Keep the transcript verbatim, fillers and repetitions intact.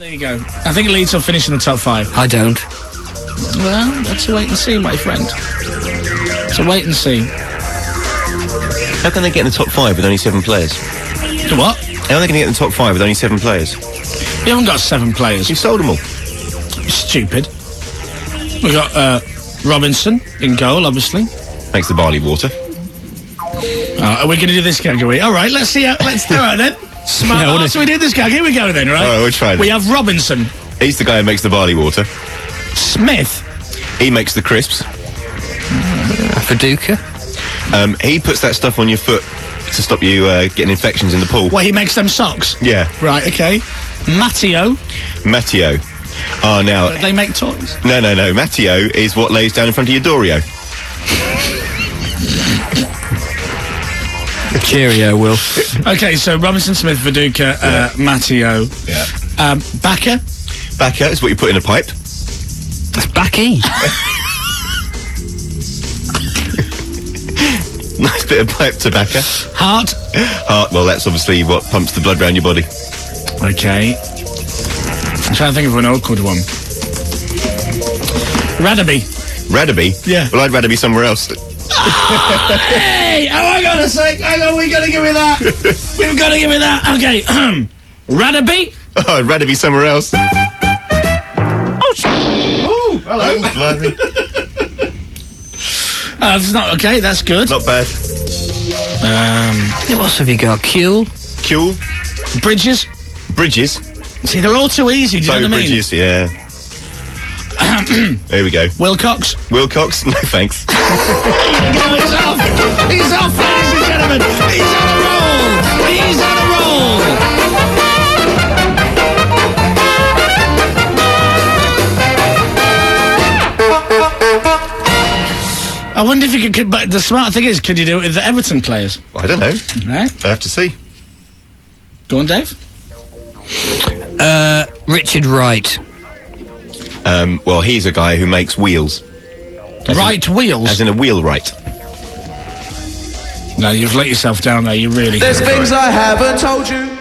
There you go. I think Leeds will finish in the top five. I don't. Well, let's wait and see, my friend. So wait and see. How can they get in the top five with only seven players? The what? How are they going to get in the top five with only seven players? We haven't got seven players. You sold them all. Stupid. We got uh, Robinson in goal, obviously. Makes the barley water. Uh, are we going to do this gag, are we? All right, let's see how... Let's do it then. Smart. Yeah, Oh, so we did this gag. Here we go then, right? All right, we'll try We this. have Robinson. He's the guy who makes the barley water. Smith. He makes the crisps. Viduka. Um, he puts that stuff on your foot to stop you uh, getting infections in the pool. Well, he makes them socks. Yeah. Right, okay. Matteo. Matteo. Oh, now... They make toys. No, no, no. Matteo is what lays down in front of your Dorio. Cheerio, Will. Okay, so Robinson, Smith, Viduka, uh, Matteo. Yeah. Um, Backer. Backer is what you put in a pipe. That's Backy. Nice bit of pipe tobacco. Hart. Heart, well, that's obviously what pumps the blood around your body. Okay. I'm trying to think of an awkward one. Radaby. Radaby? Yeah. Well, I'd rather be somewhere else. Hey! Oh, hang on a sec. Hang on, we got to give me that. We've got to give me that. Okay. Radaby. Oh, I'd rather be somewhere else. Oh, hello. Blimey. Uh, that's not okay. That's good. Not bad. Um, What else have you got? Kuhl? Kuhl. Bridges. Bridges. See, they're all too easy. Do you So know what I mean? Bridges, yeah. There we go. Wilcox. Wilcox? No, thanks. He's off. He's off, ladies and gentlemen. He's on a roll. He's on a roll. I wonder if you could, but the smart thing is, could you do it with the Everton players? I don't know. Right? I have to see. Go on, Dave. Uh, Richard Wright. Um, well, he's a guy who makes wheels. As Right in, wheels. As in a wheelwright. No, you've let yourself down there. You really. There's things I haven't told you.